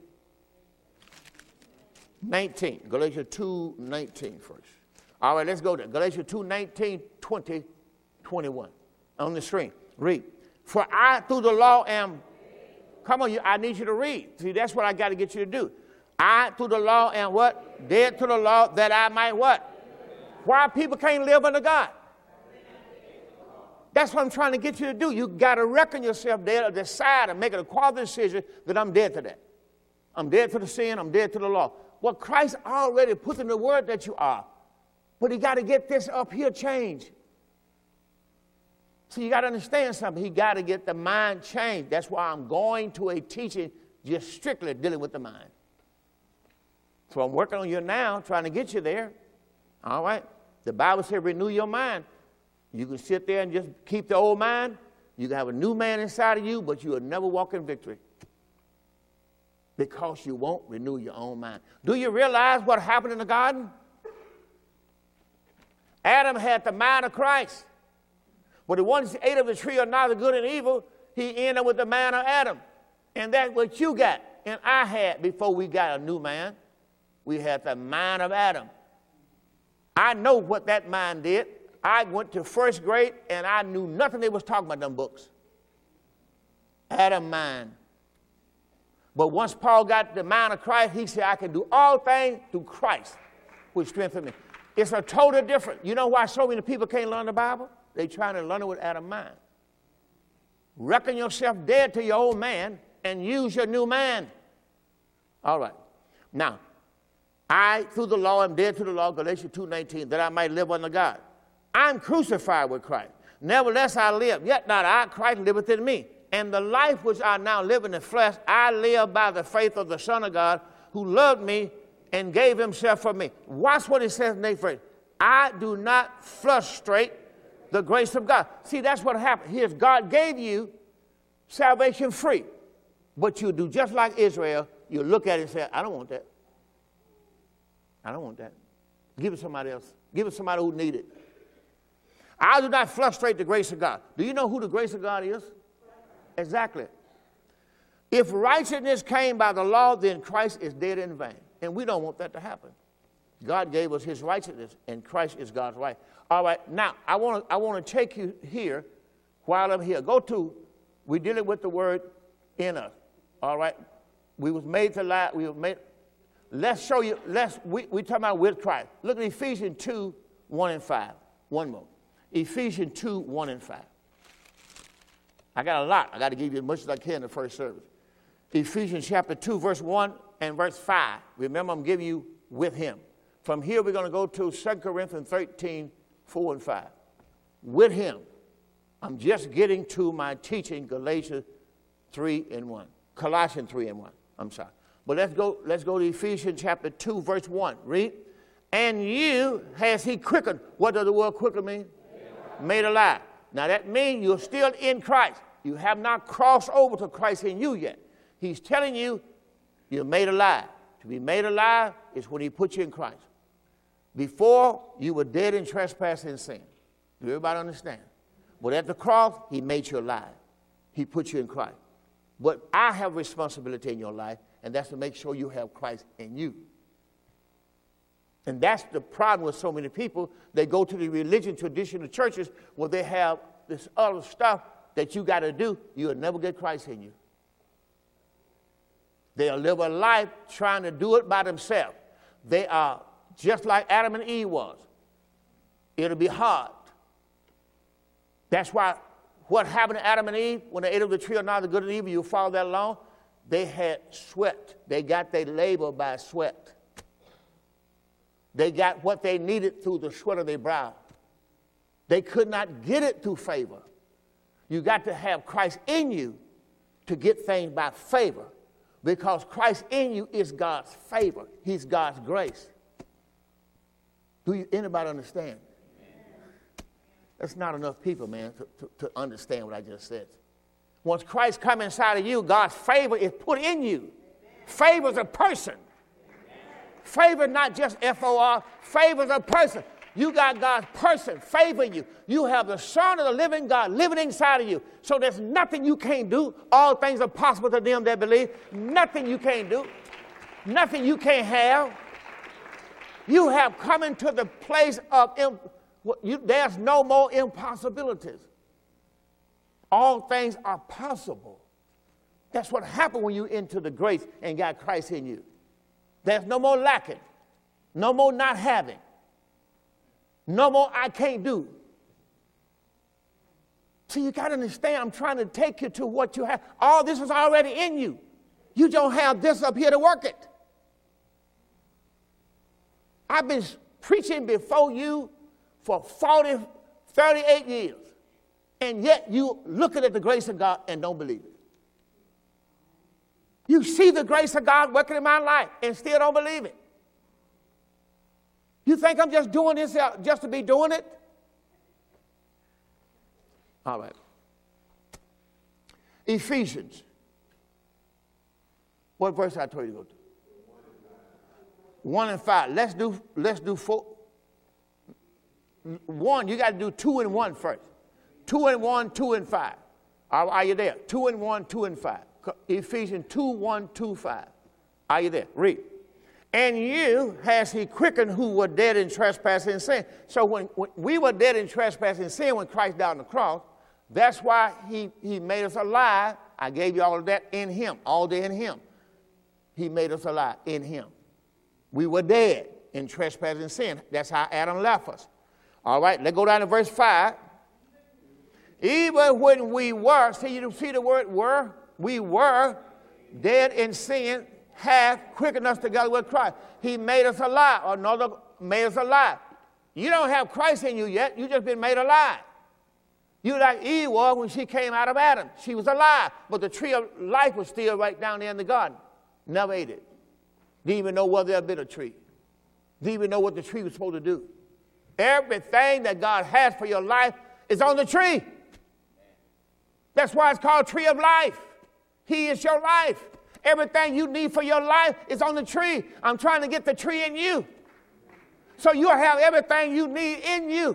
nineteen. Galatians two nineteen first. All right, let's go there. Galatians two nineteen, twenty, twenty-one. On the screen. Read. For I through the law am, come on, you, I need you to read. See, that's what I got to get you to do. I through the law am what? Dead to the law that I might what? Why people can't live under God? That's what I'm trying to get you to do. You got to reckon yourself dead or decide and make a quality decision that I'm dead to that. I'm dead to the sin. I'm dead to the law. Well, Christ already put in the word that you are. But he got to get this up here changed. So you got to understand something. He got to get the mind changed. That's why I'm going to a teaching just strictly dealing with the mind. So I'm working on you now, trying to get you there. All right? The Bible says renew your mind. You can sit there and just keep the old mind. You can have a new man inside of you, but you will never walk in victory because you won't renew your own mind. Do you realize what happened in the garden? Adam had the mind of Christ. But the ones who ate of the tree of knowledge of good and evil, he ended up with the mind of Adam. And that's what you got and I had before we got a new man. We had the mind of Adam. I know what that mind did. I went to first grade, and I knew nothing they was talking about in them books. Adam mind. But once Paul got the mind of Christ, he said, I can do all things through Christ, which strengthens me. It's a total different. You know why so many people can't learn the Bible? They trying to learn it with Adam mind. Reckon yourself dead to your old man and use your new man. All right. Now, I, through the law, am dead to the law, Galatians two nineteen, that I might live under God. I'm crucified with Christ. Nevertheless I live, yet not I, Christ liveth in me. And the life which I now live in the flesh, I live by the faith of the Son of God, who loved me and gave himself for me. Watch what it says in the next verse. I do not frustrate the grace of God. See, that's what happened. Here's God gave you salvation free. But you do just like Israel. You look at it and say, I don't want that. I don't want that. Give it to somebody else. Give it to somebody who needs it. I do not frustrate the grace of God. Do you know who the grace of God is? Exactly. If righteousness came by the law, then Christ is dead in vain. And we don't want that to happen. God gave us his righteousness, and Christ is God's right. All right, now, I want to I want to take you here while I'm here. Go to, we're dealing with the word in us. All right? We was made to lie. We were made, let's show you, let's, we, we're talking about with Christ. Look at Ephesians two, one and five. One more. Ephesians two, one and five. I got a lot. I got to give you as much as I can in the first service. Ephesians chapter two, verse one and verse five. Remember, I'm giving you with him. From here, we're going to go to Second Corinthians thirteen, four and five. With him. I'm just getting to my teaching, Galatians three and one. Colossians three and one. I'm sorry. But let's go, let's go to Ephesians chapter two, verse one. Read. And you has he quickened. What does the word quicken mean? Made alive. Now that means you're still in Christ. You have not crossed over to Christ in you yet. He's telling you you're made alive. To be made alive is when he put you in Christ. Before, you were dead in trespass and sin. Do everybody understand? But at the cross, he made you alive. He put you in Christ. But I have responsibility in your life, and that's to make sure you have Christ in you. And that's the problem with so many people. They go to the religion, traditional churches where they have this other stuff that you got to do. You'll never get Christ in you. They'll live a life trying to do it by themselves. They are just like Adam and Eve was. It'll be hard. That's why what happened to Adam and Eve when they ate of the tree of knowledge of good and evil, you follow that along, they had sweat. They got their labor by sweat. They got what they needed through the sweat of their brow. They could not get it through favor. You got to have Christ in you to get things by favor, because Christ in you is God's favor. He's God's grace. Do you, anybody understand? That's not enough people, man, to, to, to understand what I just said. Once Christ comes inside of you, God's favor is put in you. Favor is a person. Favor not just F O R. Favor is a person. You got God's person favoring you. You have the Son of the living God living inside of you. So there's nothing you can't do. All things are possible to them that believe. Nothing you can't do. Nothing you can't have. You have come into the place of, you, there's no more impossibilities. All things are possible. That's what happened when you into the grace and got Christ in you. There's no more lacking. No more not having. No more I can't do. So you got to understand, I'm trying to take you to what you have. All this is already in you. You don't have this up here to work it. I've been preaching before you for forty, thirty-eight years. And yet you looking at the grace of God and don't believe it. You see the grace of God working in my life and still don't believe it. You think I'm just doing this just to be doing it? All right. Ephesians. What verse I told you to go to? One and five. Let's do, let's do four. One, you got to do two and one first. Two and one, two and five. Are, are you there? Two and one, two and five. Ephesians two, one, two, five. Are you there? Read. And you has he quickened who were dead in trespass and sin. So when, when we were dead in trespass and sin when Christ died on the cross, that's why he, he made us alive. I gave you all of that in him, all day in him. He made us alive in him. We were dead in trespass and sin. That's how Adam left us. All right, let's go down to verse five. Even when we were, see, you see the word were? We were dead in sin, hath quickened us together with Christ. He made us alive, or another made us alive. You don't have Christ in you yet. You just been made alive. You like Eve was when she came out of Adam. She was alive, but the tree of life was still right down there in the garden. Never ate it. Didn't even know whether there had been a tree. Didn't even know what the tree was supposed to do. Everything that God has for your life is on the tree. That's why it's called tree of life. He is your life. Everything you need for your life is on the tree. I'm trying to get the tree in you. So you'll have everything you need in you.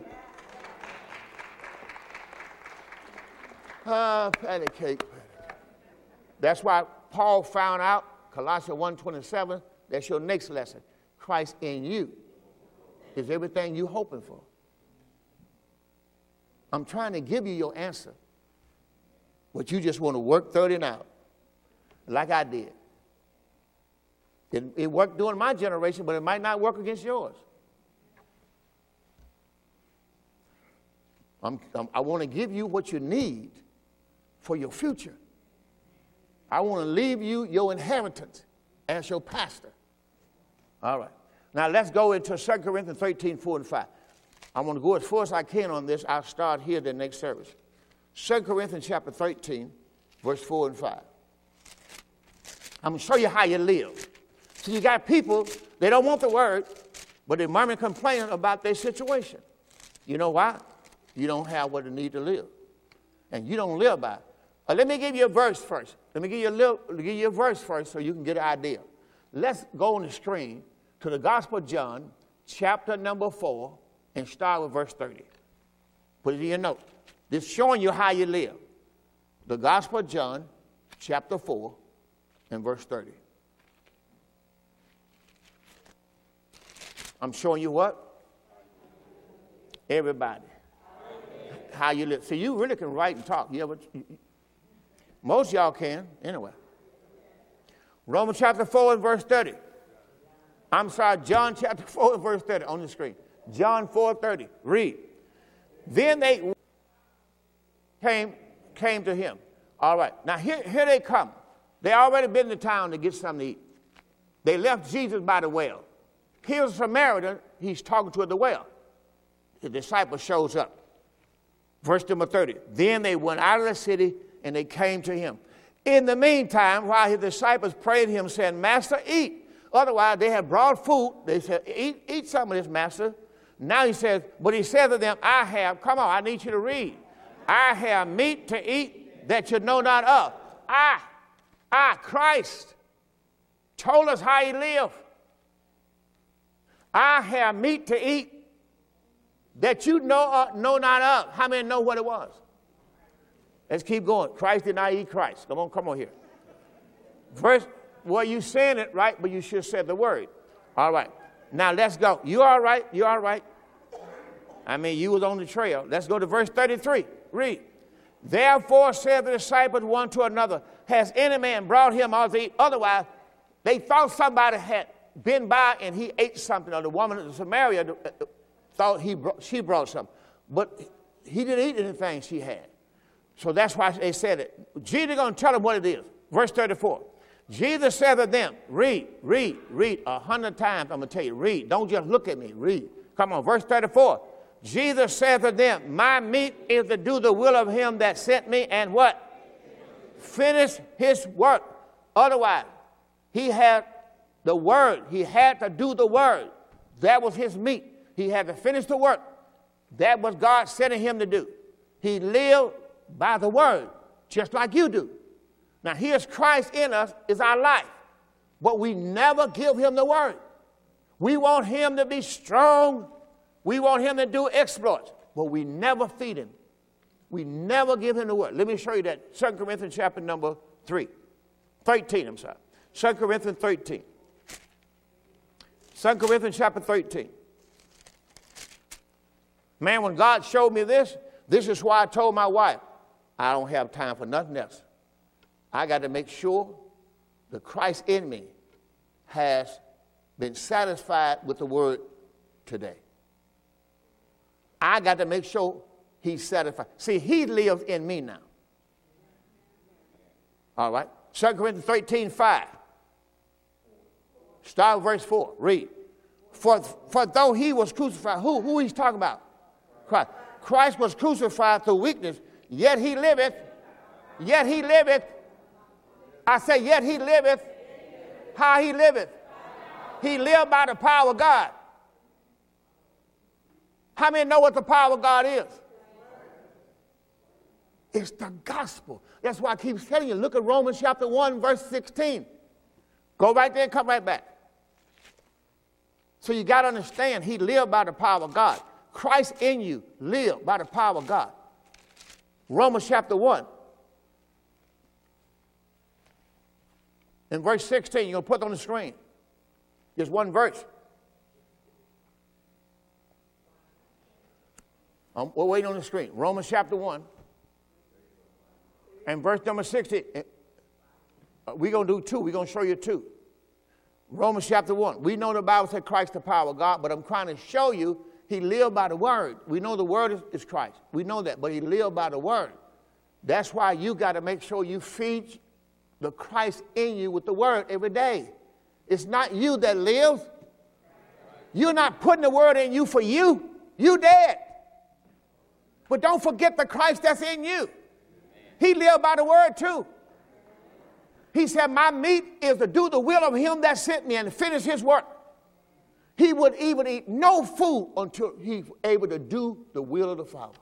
Ah, uh, patty cake. That's why Paul found out, Colossians one twenty-seven, that's your next lesson. Christ in you is everything you're hoping for. I'm trying to give you your answer. But you just want to work thirty out, like I did. It, it worked during my generation, but it might not work against yours. I'm, I'm, I want to give you what you need for your future. I want to leave you your inheritance as your pastor. All right. Now let's go into Second Corinthians thirteen, four and five. I want to go as far as I can on this. I'll start here the next service. Second Corinthians chapter thirteen, verse four and five. I'm going to show you how you live. So you got people, they don't want the word, but they murmur and complain about their situation. You know why? You don't have what you need to live. And you don't live by it. Uh, let me give you a verse first. Let me give you a little, give you a verse first so you can get an idea. Let's go on the screen to the Gospel of John, chapter number four, and start with verse thirty. Put it in your note. This is showing you how you live. The Gospel of John, chapter four, and verse thirty. I'm showing you what? Everybody. How you live. See, you really can write and talk. You ever, most of y'all can, anyway. Romans chapter four and verse thirty. I'm sorry, John chapter four and verse thirty on the screen. John four thirty. Read. Then they came, came to him. All right. Now here, here they come. They already been to town to get something to eat. They left Jesus by the well. Here's a Samaritan. He's talking to at the well. The disciple shows up. Verse number thirty. Then they went out of the city and they came to him. In the meantime, while his disciples prayed him, saying, Master, eat. Otherwise, they had brought food. They said, eat, eat some of this, Master. Now he says, but he said to them, I have, come on, I need you to read. I have meat to eat that you know not of. I, I, Christ, told us how he lived. I have meat to eat that you know, uh, know not of. How many know what it was? Let's keep going. Christ did not eat Christ. Come on, come on here. First, well, you saying it right, but you should have said the word. All right. Now let's go. You all right? You all right? I mean, you was on the trail. Let's go to verse thirty-three. Read. Therefore said the disciples one to another, has any man brought him all to eat? Otherwise, they thought somebody had been by and he ate something, or the woman in Samaria thought he brought, she brought something. But he didn't eat anything she had. So that's why they said it. Jesus going to tell them what it is. Verse thirty-four. Jesus said to them, read, read, read. A hundred times I'm going to tell you, read. Don't just look at me, read. Come on, verse thirty-four. Jesus said to them, my meat is to do the will of him that sent me and what? Finish his work. Otherwise, he had the word. He had to do the word. That was his meat. He had to finish the work. That was God sending him to do. He lived by the word, just like you do. Now, here's Christ in us is our life, but we never give him the word. We want him to be strong. We want him to do exploits, but we never feed him. We never give him the word. Let me show you that. Second Corinthians chapter number three. thirteen, I'm sorry. Second Corinthians thirteen. Second Corinthians chapter thirteen. Man, when God showed me this, this is why I told my wife, I don't have time for nothing else. I got to make sure the Christ in me has been satisfied with the word today. I got to make sure he's satisfied. See, he lives in me now. All right. Second Corinthians thirteen, five. Start with verse four. Read. For, for though he was crucified, who, who he's talking about? Christ. Christ was crucified through weakness, yet he liveth. Yet he liveth. I say, yet he liveth. How he liveth? He lived by the power of God. How many know what the power of God is? It's the gospel. That's why I keep telling you, look at Romans chapter one, verse sixteen. Go right there and come right back. So you got to understand, he lived by the power of God. Christ in you lived by the power of God. Romans chapter one. In verse sixteen, you're going to put it on the screen. Just one verse. Um, we're waiting on the screen. Romans chapter one. And verse number sixteen. Uh, we're going to do two. We're going to show you two. Romans chapter one. We know the Bible said Christ the power of God, but I'm trying to show you he lived by the word. We know the word is, is Christ. We know that, but he lived by the word. That's why you got to make sure you feed the Christ in you with the word every day. It's not you that lives. You're not putting the word in you for you. You dead. But don't forget the Christ that's in you. He lived by the word too. He said, my meat is to do the will of him that sent me and finish his work. He would even eat no food until he's able to do the will of the Father.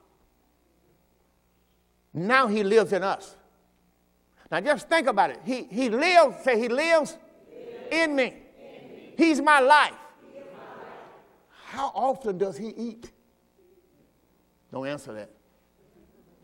Now he lives in us. Now just think about it. He, he lives, say he lives in me. He's my life. How often does he eat? Don't answer that.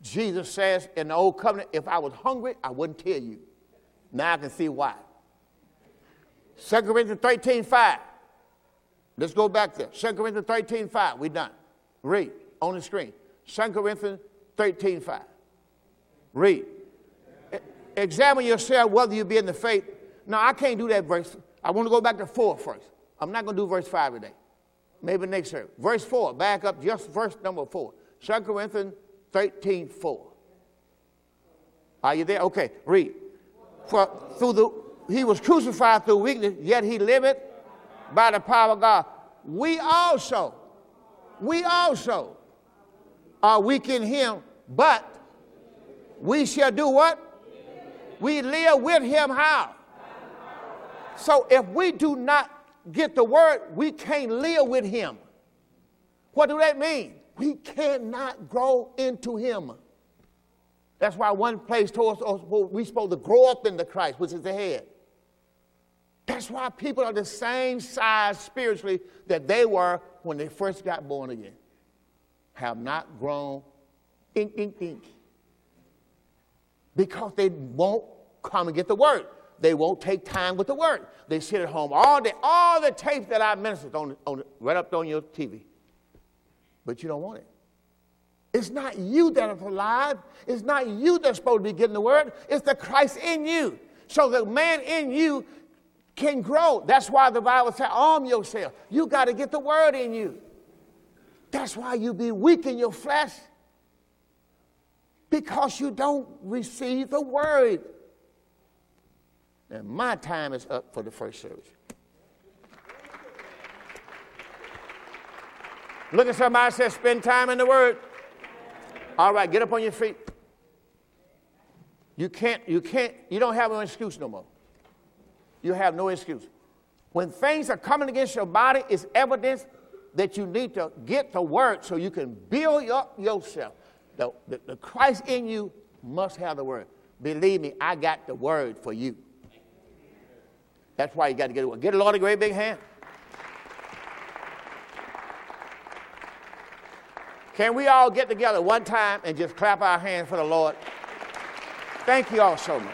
Jesus says in the old covenant, if I was hungry, I wouldn't tell you. Now I can see why. Second Corinthians thirteen five. Let's go back there. Second Corinthians thirteen five. We're done. Read on the screen. Second Corinthians thirteen five. Read. E- examine yourself whether you be in the faith. No, I can't do that verse. I want to go back to four first. I'm not going to do verse five today. Maybe next service. Verse four. Back up just verse number four. Second Corinthians thirteen four. Are you there? Okay, read. For through the he was crucified through weakness, yet he liveth by the power of God. We also, we also are weak in him, but we shall do what? We live with him how? So if we do not get the word, we can't live with him. What do that mean? We cannot grow into him. That's why one place told us we're supposed to grow up into Christ, which is the head. That's why people are the same size spiritually that they were when they first got born again. Have not grown, think, think, think. Because they won't come and get the word. They won't take time with the word. They sit at home all day. All the tapes that I ministered on, on right up on your T V. But you don't want it. It's not you that is alive. It's not you that's supposed to be getting the word. It's the Christ in you. So the man in you can grow. That's why the Bible says, arm yourself. You got to get the word in you. That's why you be weak in your flesh. Because you don't receive the word. And my time is up for the first service. Look at somebody and say, spend time in the word. All right, get up on your feet. You can't, you can't, you don't have no excuse no more. You have no excuse. When things are coming against your body, it's evidence that you need to get the word so you can build up yourself. The, the, the Christ in you must have the word. Believe me, I got the word for you. That's why you got to get it. Get the Lord a great big hand. Can we all get together one time and just clap our hands for the Lord? Thank you all so much.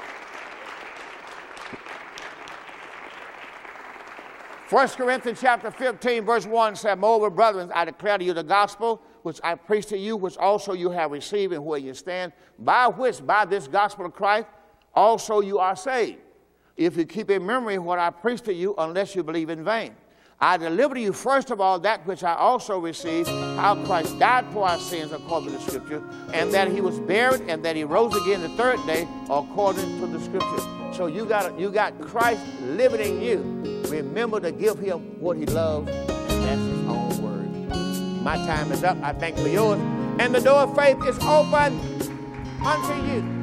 First Corinthians chapter fifteen, verse one said, moreover, brethren, I declare to you the gospel, which I preach to you, which also you have received and where you stand, by which, by this gospel of Christ, also you are saved. If you keep in memory what I preached to you, unless you believe in vain. I deliver to you first of all that which I also received, how Christ died for our sins according to the Scripture, and that he was buried, and that he rose again the third day according to the Scripture. So you got you got Christ living in you. Remember to give him what he loves, and that's his own word. My time is up. I thank you for yours. And the door of faith is open unto you.